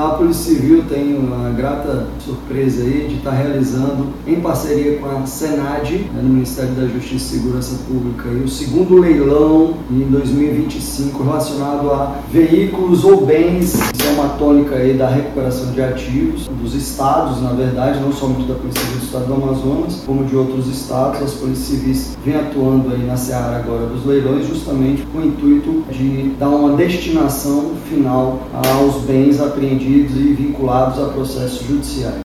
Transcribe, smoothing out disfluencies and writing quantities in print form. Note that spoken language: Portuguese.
A Polícia Civil tem uma grata surpresa aí de estar realizando, em parceria com a SENAD, no Ministério da Justiça e Segurança Pública, o segundo leilão em 2025 relacionado a veículos ou bens. Isso é uma tônica aí da recuperação de ativos dos estados, na verdade, não somente da Polícia Civil do Estado do Amazonas, como de outros estados. As polícias civis vêm atuando aí na seara agora dos leilões, justamente com o intuito de dar uma destinação final aos bens apreendidos e vinculados a processos judiciais.